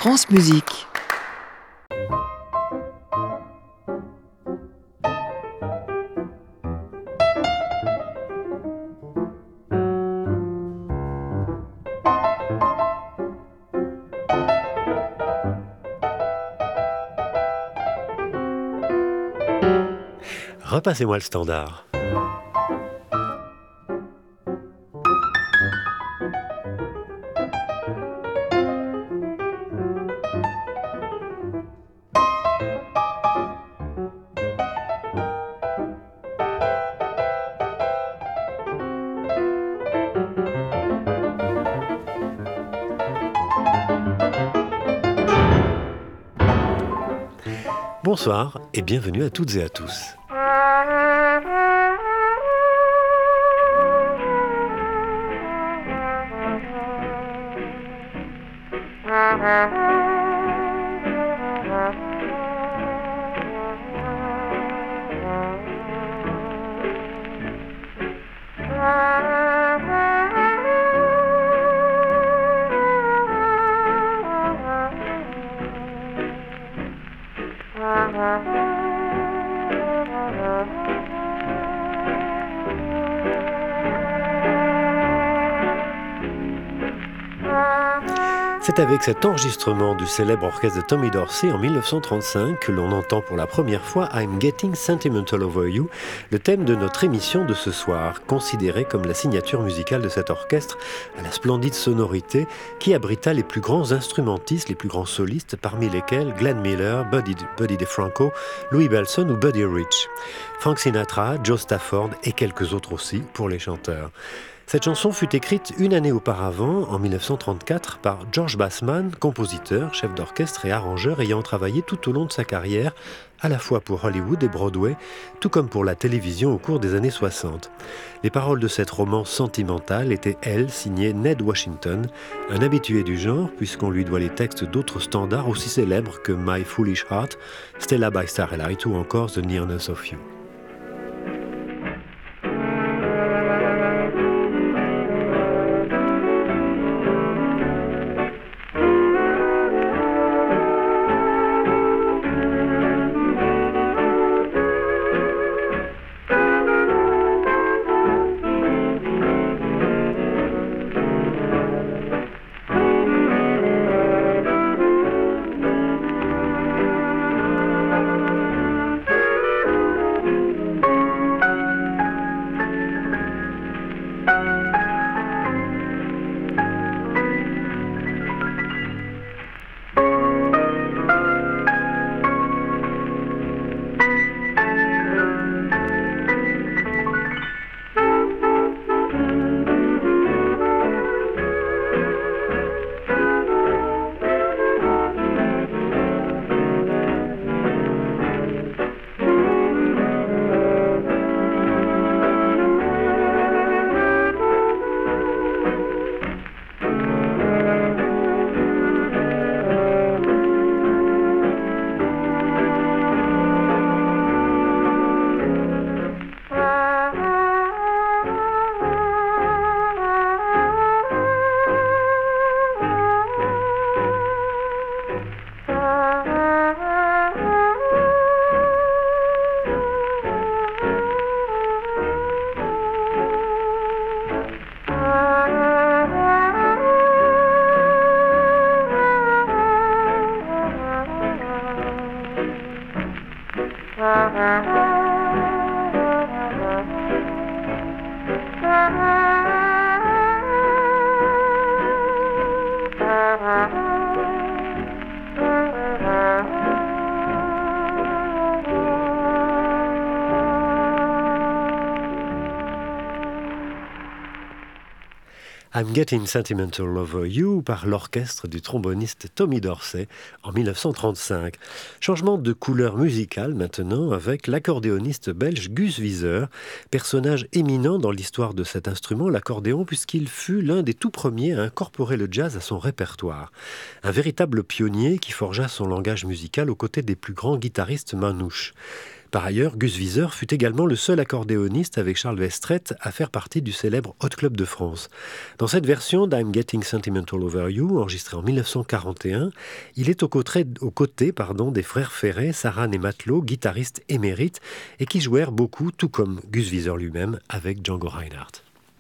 France Musique. Repassez-moi le standard. Bonsoir et bienvenue à toutes et à tous. C'est avec cet enregistrement du célèbre orchestre de Tommy Dorsey en 1935 que l'on entend pour la première fois I'm Getting Sentimental Over You, le thème de notre émission de ce soir, considéré comme la signature musicale de cet orchestre à la splendide sonorité qui abrita les plus grands instrumentistes, les plus grands solistes, parmi lesquels Glenn Miller, Buddy DeFranco, Louis Bellson ou Buddy Rich, Frank Sinatra, Joe Stafford et quelques autres aussi pour les chanteurs. Cette chanson fut écrite une année auparavant, en 1934, par George Bassman, compositeur, chef d'orchestre et arrangeur ayant travaillé tout au long de sa carrière, à la fois pour Hollywood et Broadway, tout comme pour la télévision au cours des années 60. Les paroles de cette romance sentimentale étaient, elles, signées Ned Washington, un habitué du genre, puisqu'on lui doit les textes d'autres standards aussi célèbres que My Foolish Heart, Stella by Starlight ou encore The Nearness of You. I'm Getting Sentimental Over You par l'orchestre du tromboniste Tommy Dorsey en 1935. Changement de couleur musicale maintenant avec l'accordéoniste belge Guus Wieser, personnage éminent dans l'histoire de cet instrument, l'accordéon, puisqu'il fut l'un des tout premiers à incorporer le jazz à son répertoire. Un véritable pionnier qui forgea son langage musical aux côtés des plus grands guitaristes manouches. Par ailleurs, Gus Viseur fut également le seul accordéoniste avec Charles Westrett à faire partie du célèbre Hot Club de France. Dans cette version d'I'm Getting Sentimental Over You, enregistrée en 1941, il est aux côtés des frères Ferré, Saran et Matelot, guitaristes émérites, et qui jouèrent beaucoup, tout comme Gus Viseur lui-même, avec Django Reinhardt.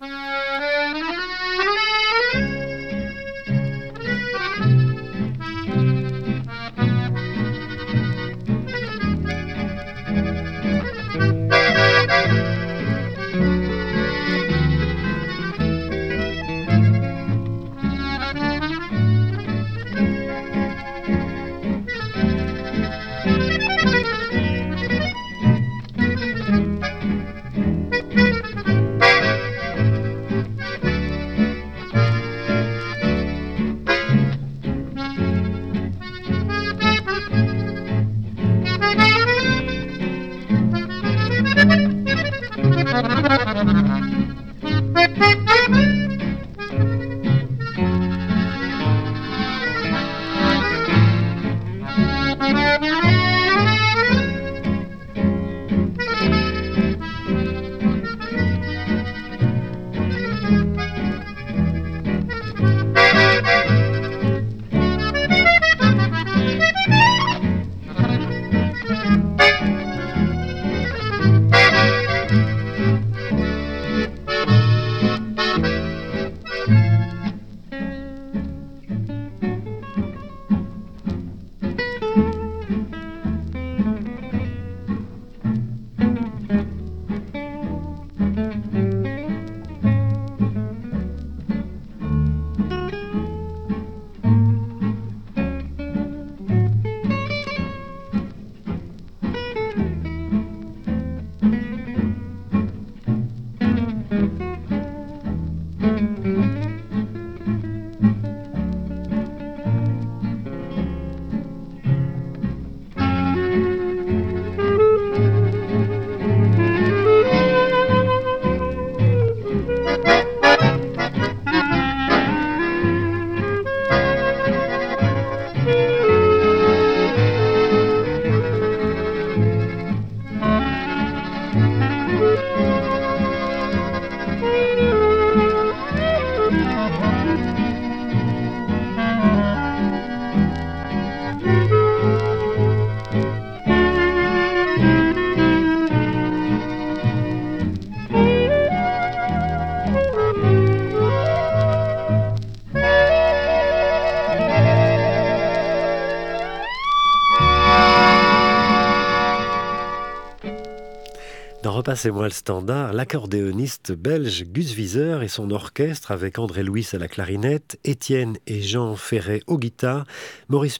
Repassez-moi le standard, l'accordéoniste belge Gus Viseur et son orchestre avec André Louis à la clarinette, Étienne et Jean Ferret aux guitares, Maurice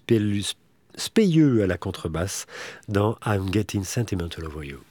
Speyeux à la contrebasse dans I'm Getting Sentimental Over You.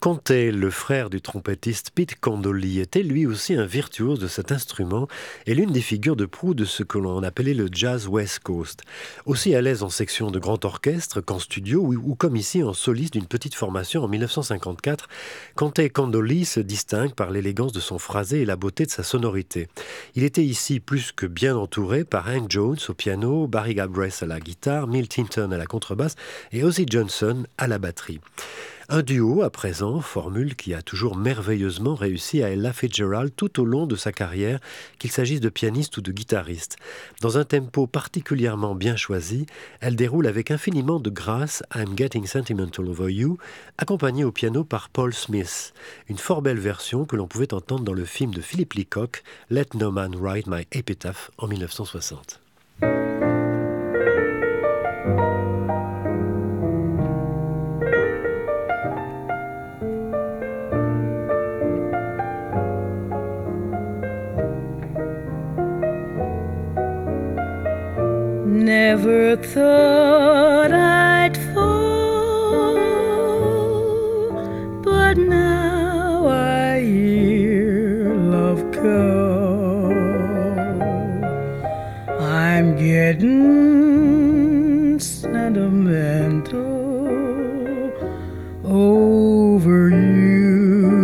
Conte, le frère du trompettiste Pete Condolly, était lui aussi un virtuose de cet instrument et l'une des figures de proue de ce que l'on appelait le jazz West Coast. Aussi à l'aise en section de grand orchestre qu'en studio ou comme ici en soliste d'une petite formation en 1954, Conte Condolly se distingue par l'élégance de son phrasé et la beauté de sa sonorité. Il était ici plus que bien entouré par Hank Jones au piano, Barry Galbraith à la guitare, Milt Hinton à la contrebasse et Ozzie Johnson à la batterie. Un duo, à présent, formule qui a toujours merveilleusement réussi à Ella Fitzgerald tout au long de sa carrière, qu'il s'agisse de pianiste ou de guitariste. Dans un tempo particulièrement bien choisi, elle déroule avec infiniment de grâce I'm Getting Sentimental Over You, accompagnée au piano par Paul Smith. Une fort belle version que l'on pouvait entendre dans le film de Philip Leacock, Let No Man Write My Epitaph, en 1960. Never thought I'd fall, but now I hear love call. I'm getting sentimental over you.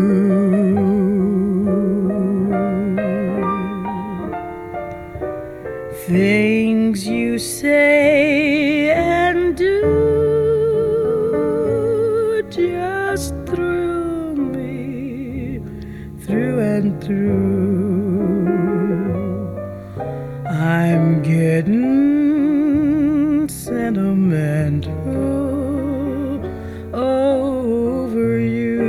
Things you say and do just thrill me through and through. I'm getting sentimental over you.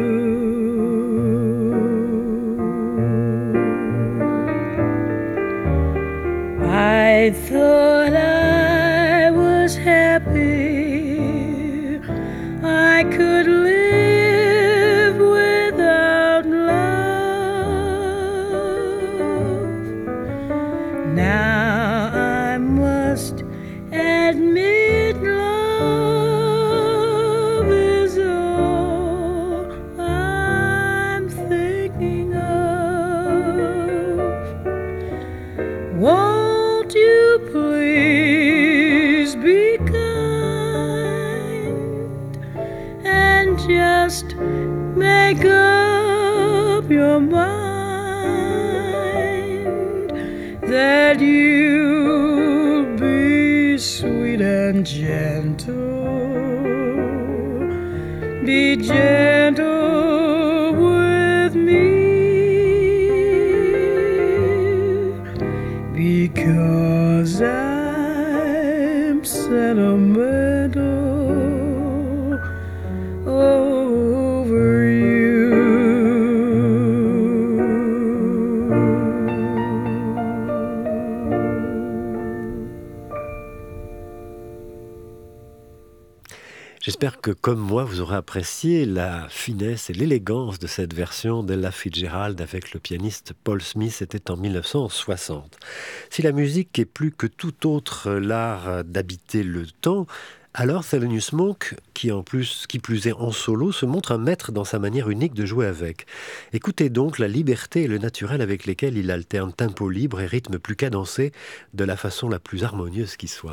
I thought I was happy, I could live without love. Now I must admit love is all I'm thinking of. Won't you please be kind and just make up your mind that you'll be sweet and gentle, be gentle with me. Because I'm sentimental over you. J'espère que, comme moi, vous aurez apprécié la finesse et l'élégance de cette version d'Ella Fitzgerald avec le pianiste Paul Smith. C'était en 1960. Si la musique est plus que tout autre l'art d'habiter le temps, alors Thelonious Monk, qui plus est en solo, se montre un maître dans sa manière unique de jouer avec. Écoutez donc la liberté et le naturel avec lesquels il alterne tempo libre et rythme plus cadencé de la façon la plus harmonieuse qui soit.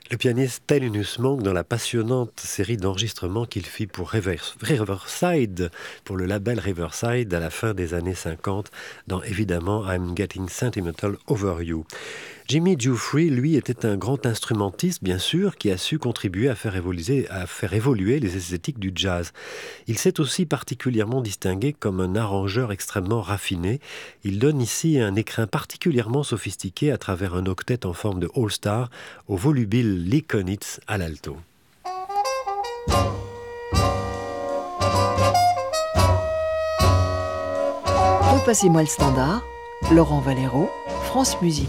Le pianiste Thelonious Monk dans la passionnante série d'enregistrements qu'il fit pour Riverside, pour le label Riverside à la fin des années 50, dans évidemment I'm Getting Sentimental Over You. Jimmy Giuffre, lui, était un grand instrumentiste, bien sûr, qui a su contribuer à faire évoluer les esthétiques du jazz. Il s'est aussi particulièrement distingué comme un arrangeur extrêmement raffiné. Il donne ici un écrin particulièrement sophistiqué à travers un octet en forme de all-star au volubile Lee Konitz à l'alto. Repassez-moi le standard, Laurent Valero, France Musique.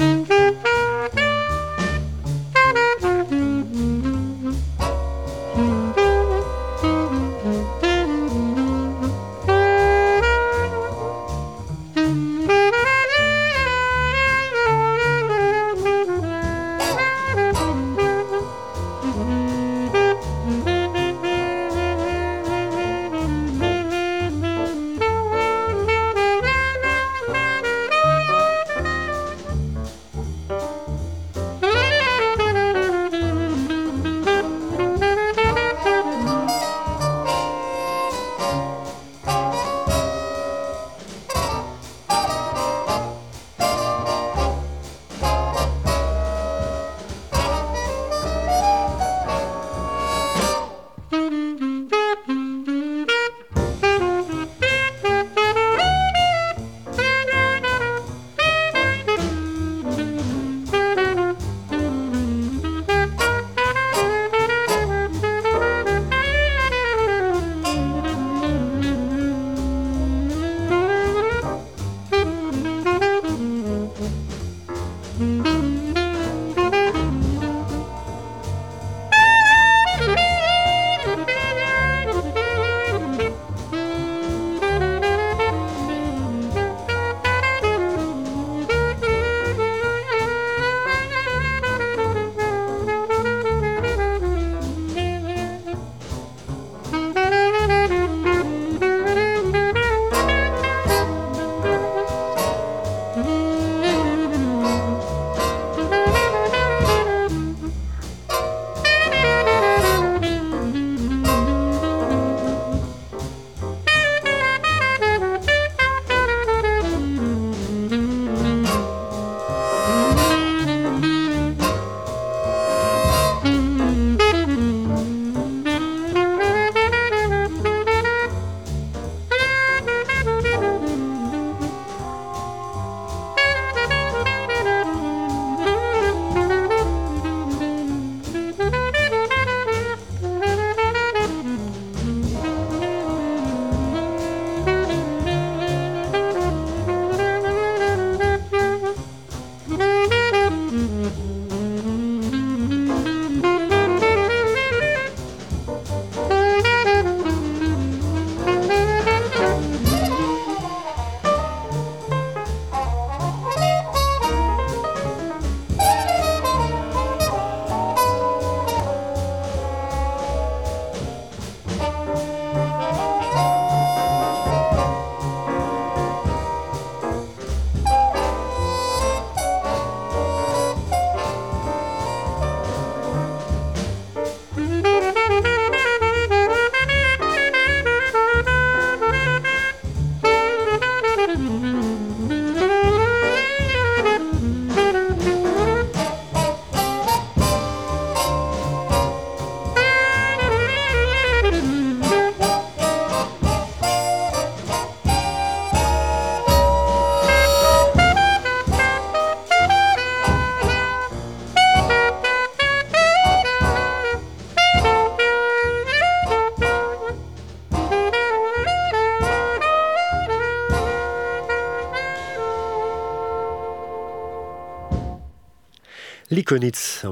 Lee Konitz, en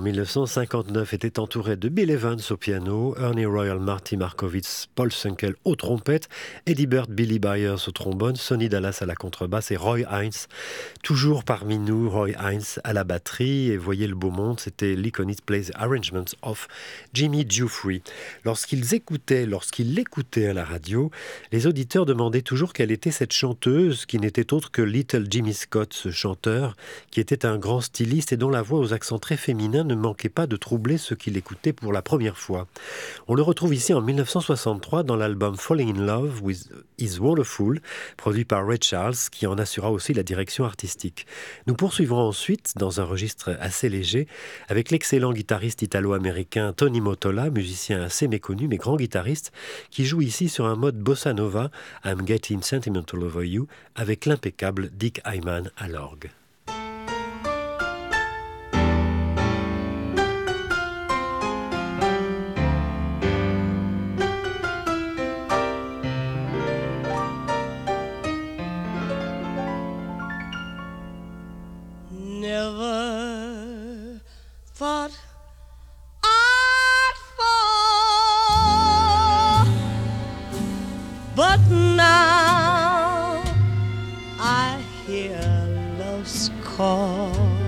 1959, était entouré de Bill Evans au piano, Ernie Royal, Marty Markowitz, Paul Sunkel aux trompettes, Eddie Bird, Billy Byers au trombone, Sonny Dallas à la contrebasse et Roy Haynes, toujours parmi nous, Roy Haynes à la batterie. Et voyez le beau monde, c'était Lee Konitz Plays Arrangements of Jimmy Giuffre. Lorsqu'il l'écoutait à la radio, les auditeurs demandaient toujours quelle était cette chanteuse qui n'était autre que Little Jimmy Scott, ce chanteur qui était un grand styliste et dont la voix aux accents très féminin ne manquait pas de troubler ceux qui l'écoutaient pour la première fois. On le retrouve ici en 1963 dans l'album Falling in Love with Is Wonderful, produit par Ray Charles, qui en assura aussi la direction artistique. Nous poursuivrons ensuite dans un registre assez léger avec l'excellent guitariste italo-américain Tony Mottola, musicien assez méconnu mais grand guitariste, qui joue ici sur un mode bossa nova, I'm Getting Sentimental Over You, avec l'impeccable Dick Hyman à l'orgue. Never thought I'd fall, but now I hear love's call.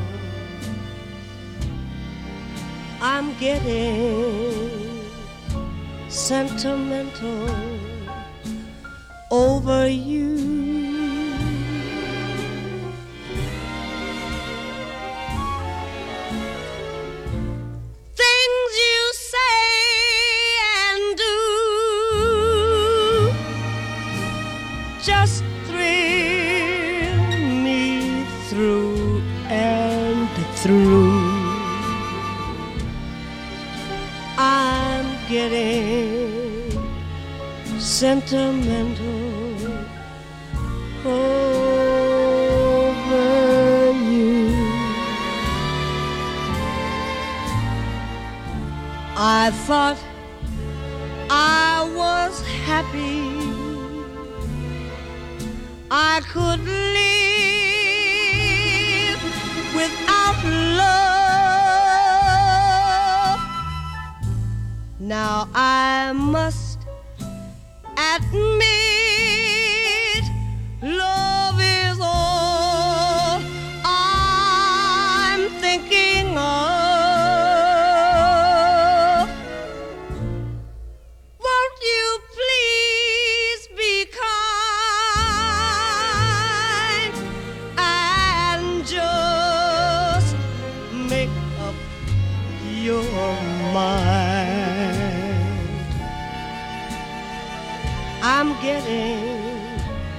I'm getting sentimental over you. Just thrill me through and through. I'm getting sentimental over you. I thought I was happy, I could live without love. Now I must admit love is all I'm thinking of. Won't you please be kind and just make up your mind? I'm getting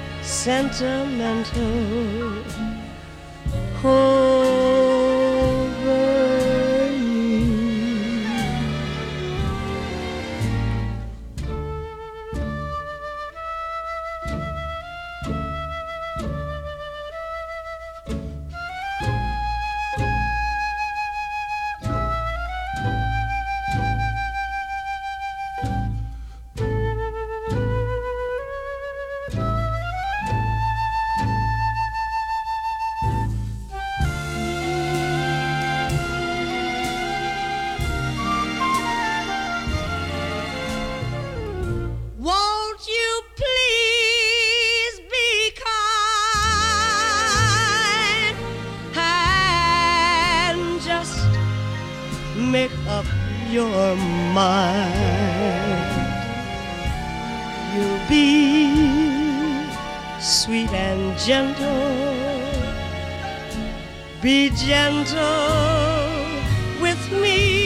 sentimental over you. Won't you please be kind and just make up your mind? You'll be sweet and gentle, be gentle with me.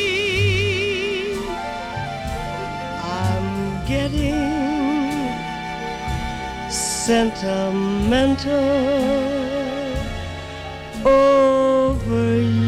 Getting sentimental over you.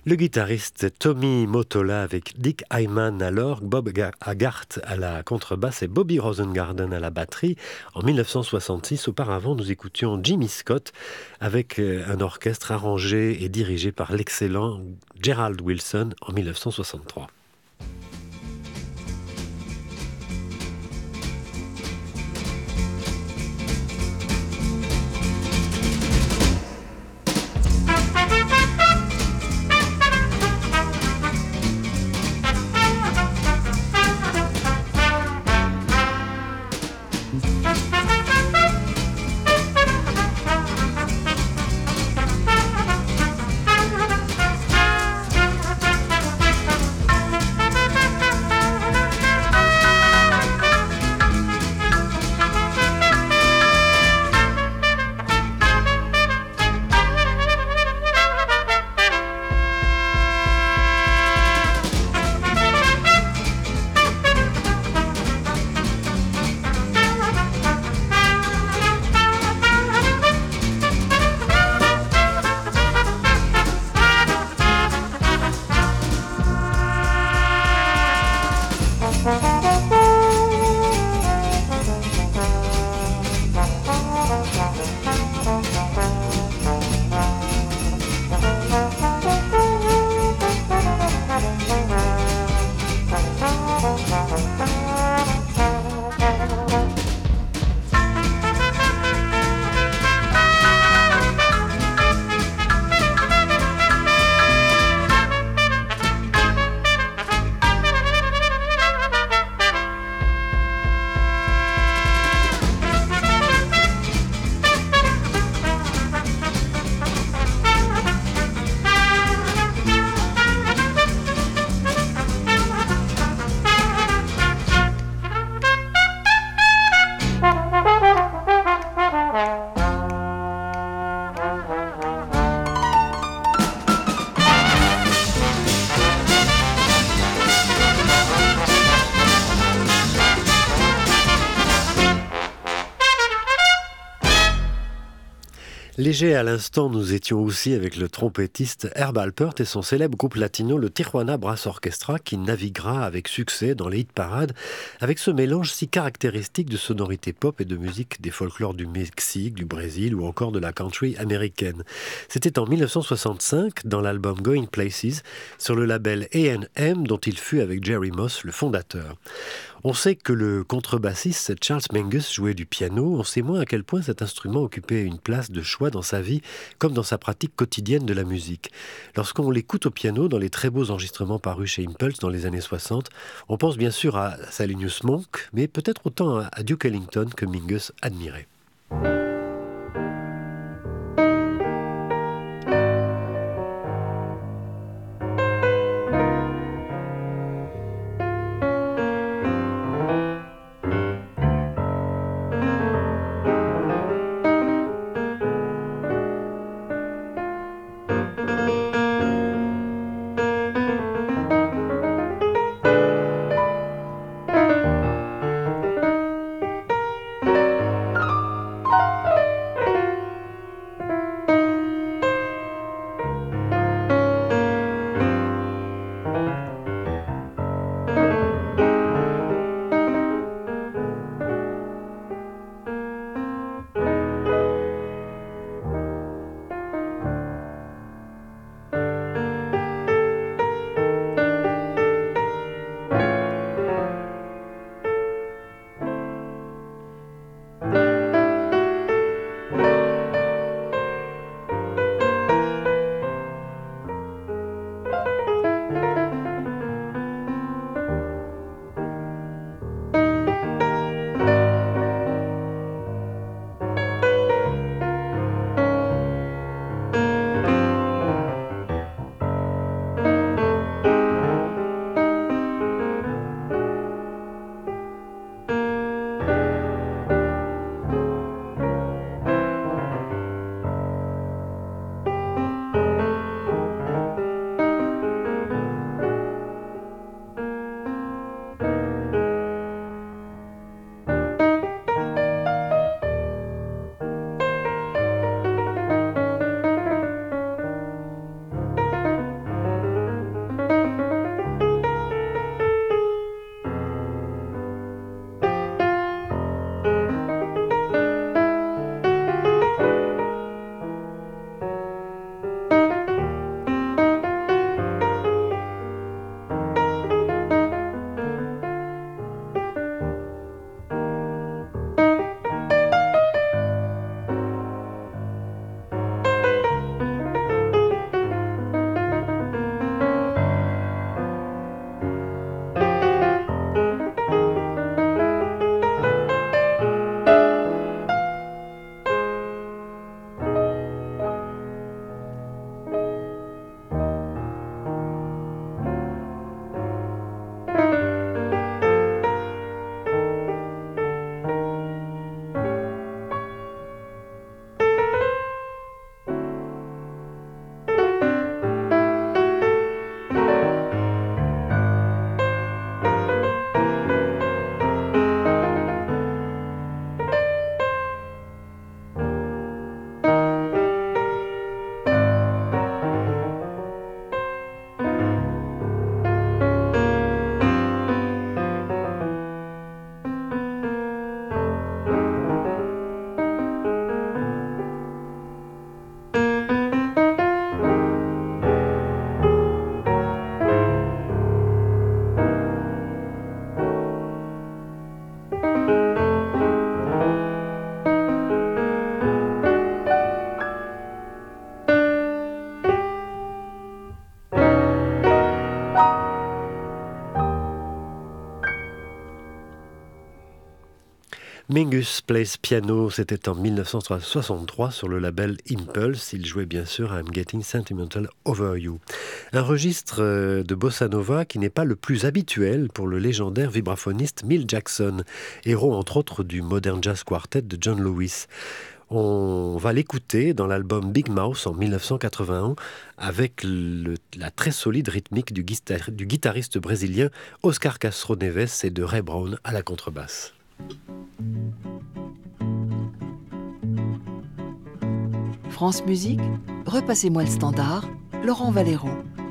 Le guitariste Tommy Mottola avec Dick Hyman à l'orgue, Bob Haggart à la contrebasse et Bobby Rosengarten à la batterie. En 1966, auparavant, nous écoutions Jimmy Scott avec un orchestre arrangé et dirigé par l'excellent Gerald Wilson en 1963. Léger à l'instant, nous étions aussi avec le trompettiste Herb Alpert et son célèbre groupe latino, le Tijuana Brass Orchestra, qui naviguera avec succès dans les hit-parades avec ce mélange si caractéristique de sonorités pop et de musique des folklores du Mexique, du Brésil ou encore de la country américaine. C'était en 1965 dans l'album Going Places sur le label A&M dont il fut avec Jerry Moss, le fondateur. On sait que le contrebassiste Charles Mingus jouait du piano, on sait moins à quel point cet instrument occupait une place de choix dans sa vie comme dans sa pratique quotidienne de la musique. Lorsqu'on l'écoute au piano dans les très beaux enregistrements parus chez Impulse dans les années 60, on pense bien sûr à Thelonious Monk, mais peut-être autant à Duke Ellington que Mingus admirait. Mingus Plays Piano, c'était en 1963 sur le label Impulse. Il jouait bien sûr I'm Getting Sentimental Over You. Un registre de bossa nova qui n'est pas le plus habituel pour le légendaire vibraphoniste Milt Jackson, héros entre autres du Modern Jazz Quartet de John Lewis. On va l'écouter dans l'album Big Mouth en 1981 avec la très solide rythmique du guitariste brésilien Oscar Castro Neves et de Ray Brown à la contrebasse. France Musique, repassez-moi le standard, Laurent Valero.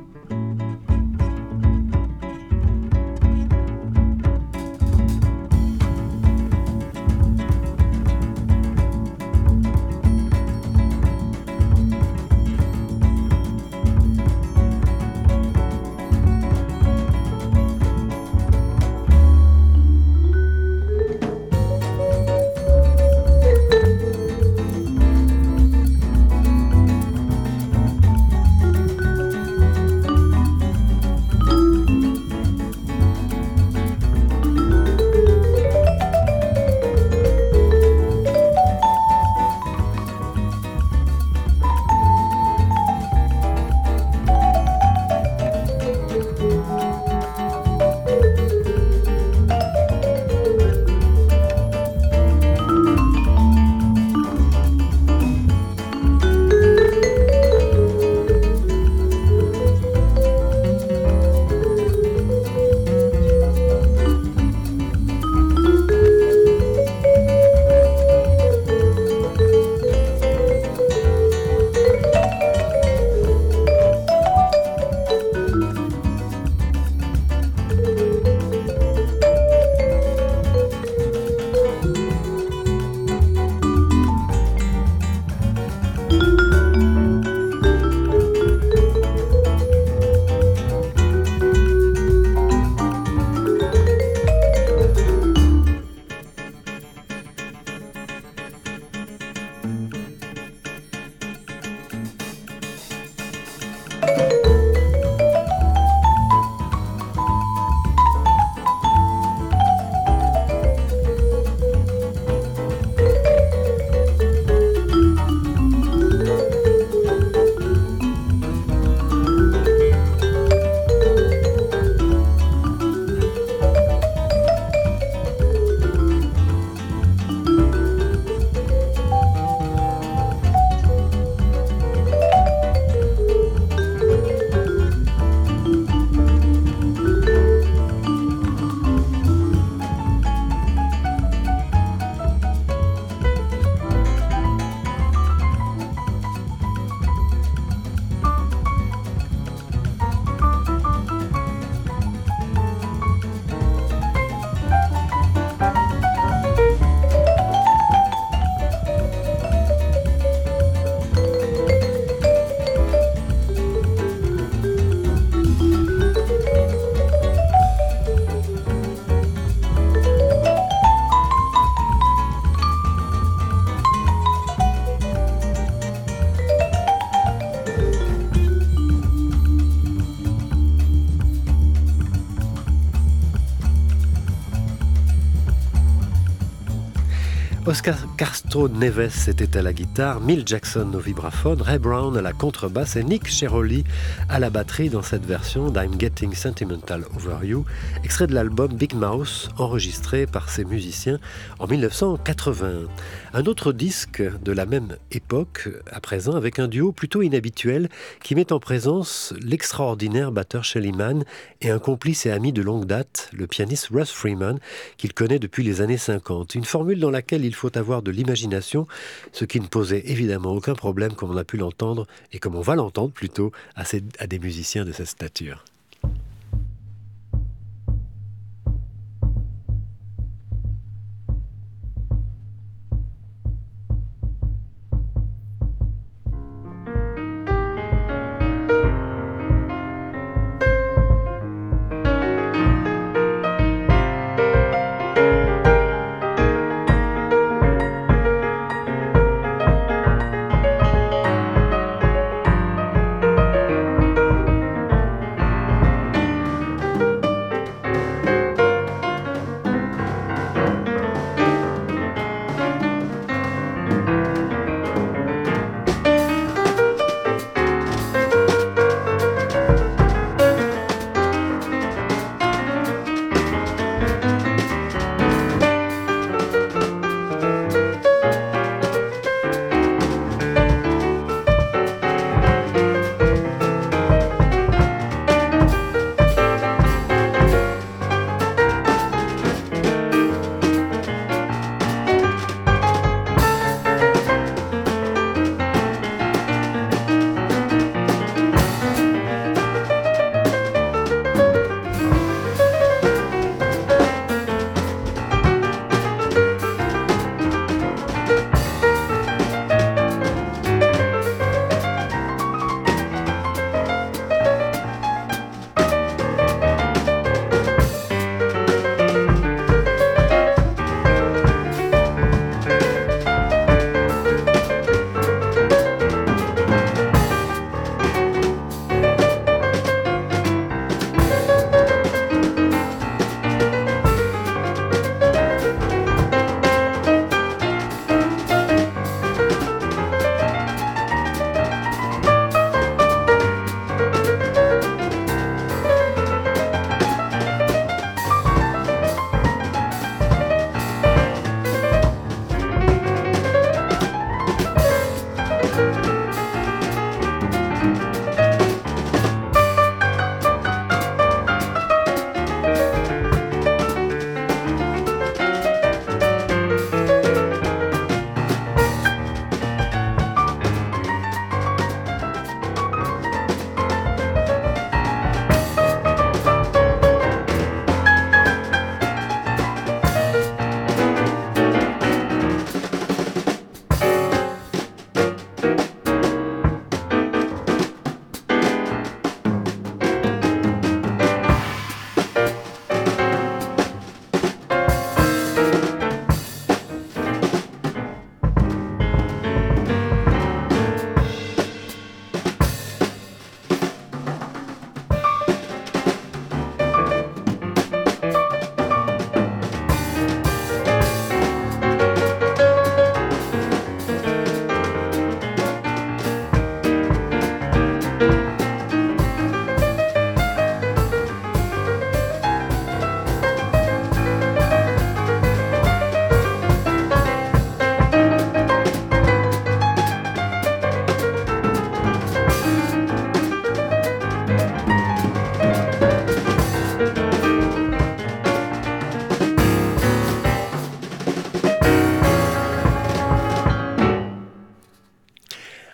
Oscar Castro Neves était à la guitare, Milt Jackson au vibraphone, Ray Brown à la contrebasse et Nick Cheroli à la batterie dans cette version d'I'm Getting Sentimental Over You, extrait de l'album Big Mouth, enregistré par ces musiciens en 1981. Un autre disque de la même époque, à présent, avec un duo plutôt inhabituel qui met en présence l'extraordinaire batteur Shelly Manne et un complice et ami de longue date, le pianiste Russ Freeman, qu'il connaît depuis les années 50. Une formule dans laquelle il faut avoir de l'imagination, ce qui ne posait évidemment aucun problème, comme on a pu l'entendre, et comme on va l'entendre plutôt, à des musiciens de cette stature.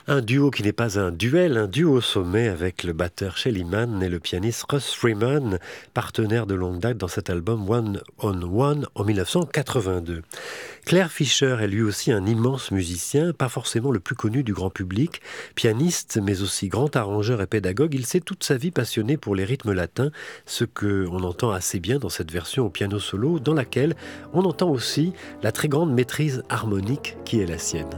Un duo qui n'est pas un duel, un duo au sommet avec le batteur Shelly Manne et le pianiste Russ Freeman, partenaires de longue date dans cet album One on One en 1982. Claire Fischer est lui aussi un immense musicien, pas forcément le plus connu du grand public. Pianiste, mais aussi grand arrangeur et pédagogue, il s'est toute sa vie passionné pour les rythmes latins, ce qu'on entend assez bien dans cette version au piano solo, dans laquelle on entend aussi la très grande maîtrise harmonique qui est la sienne.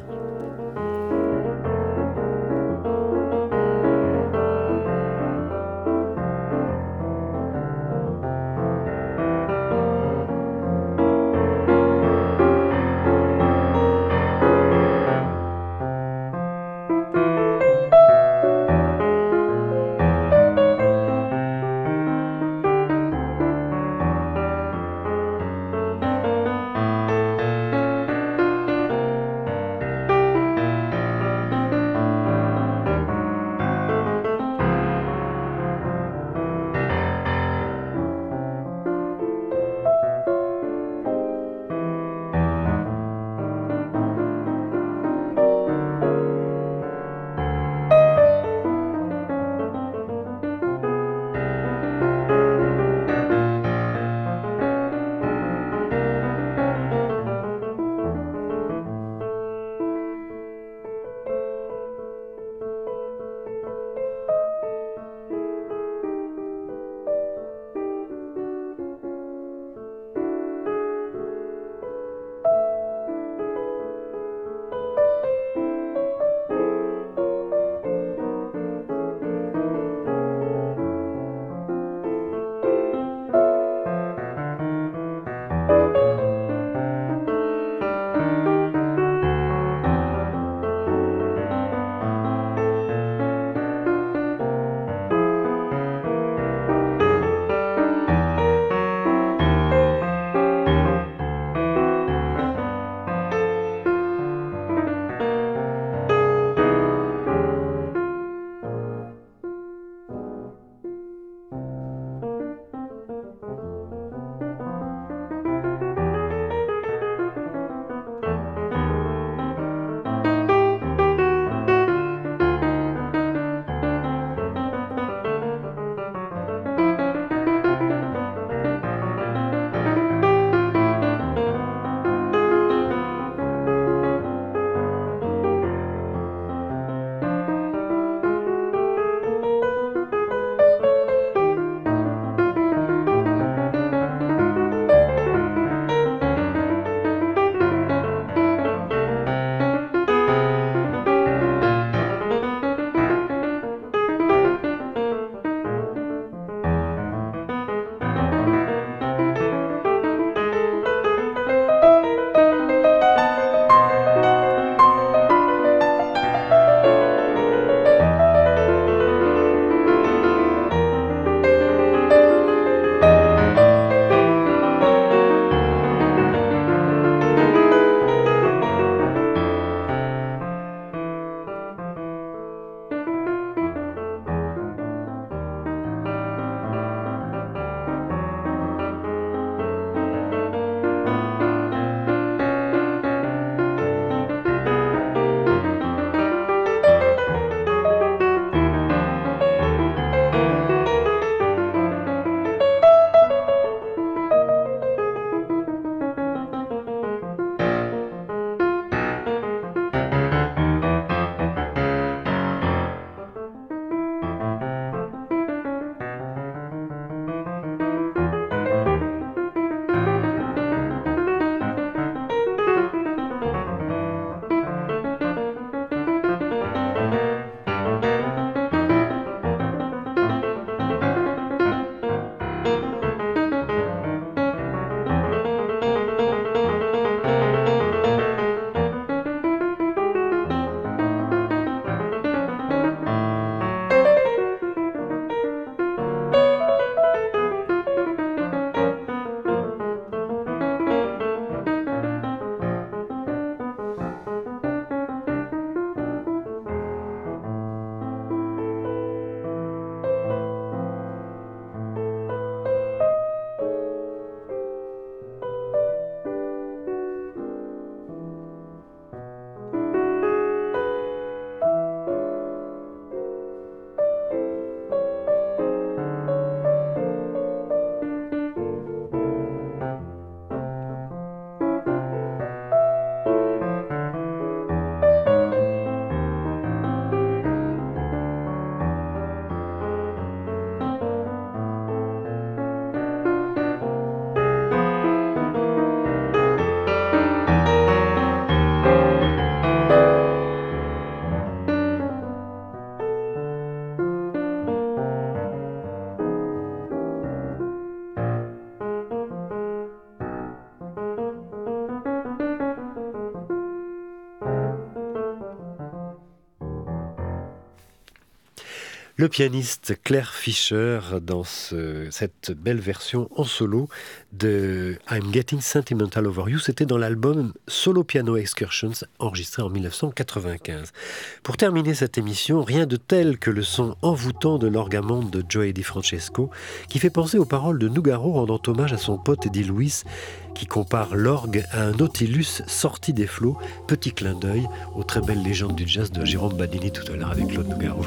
Le pianiste Claire Fischer dans cette belle version en solo de I'm Getting Sentimental Over You. C'était dans l'album Solo Piano Excursions enregistré en 1995. Pour terminer cette émission, rien de tel que le son envoûtant de l'orgue-amande de Joey DiFrancesco qui fait penser aux paroles de Nougaro rendant hommage à son pote Eddie Lewis qui compare l'orgue à un Nautilus sorti des flots. Petit clin d'œil aux très belles légendes du jazz de Jérôme Badini tout à l'heure avec Claude Nougaro.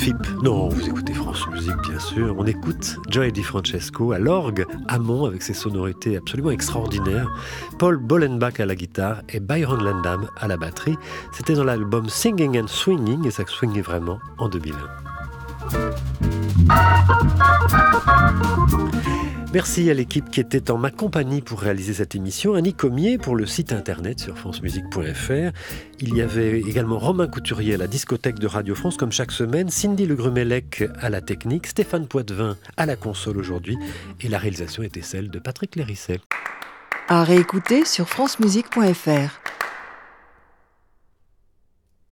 FIP. Non, vous écoutez France Musique, bien sûr. On écoute Joey DiFrancesco à l'orgue, Hammond avec ses sonorités absolument extraordinaires, Paul Bollenbach à la guitare et Byron Landam à la batterie. C'était dans l'album Singing and Swinging et ça swingait vraiment en 2001. Merci à l'équipe qui était en ma compagnie pour réaliser cette émission, Annie Comier pour le site internet sur francemusique.fr. Il y avait également Romain Couturier à la discothèque de Radio France comme chaque semaine, Cindy Le Grumelec à la technique, Stéphane Poitvin à la console aujourd'hui et la réalisation était celle de Patrick Lérisset. À réécouter sur francemusique.fr.